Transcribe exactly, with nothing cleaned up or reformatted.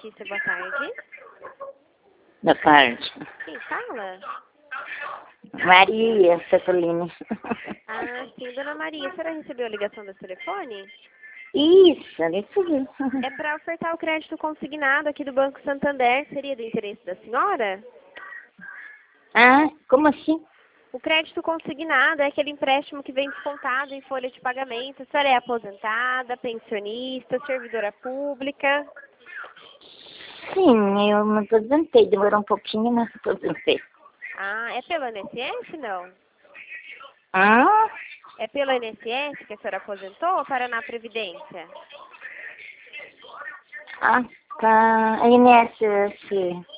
Letícia, boa tarde. Boa tarde. Quem fala? Maria Satolini. Ah, sim, dona Maria, a senhora recebeu a ligação do telefone? Isso, recebi. É para ofertar o crédito consignado aqui do Banco Santander. Seria do interesse da senhora? Ah, como assim? O crédito consignado é aquele empréstimo que vem descontado em folha de pagamento. A senhora é aposentada, pensionista, servidora pública? Sim, eu me aposentei. Demorou um pouquinho, mas aposentei. Ah, é pelo I N S S, não? Ah, É pelo I N S S que a senhora aposentou ou Paraná Previdência? ah tá. I N S S.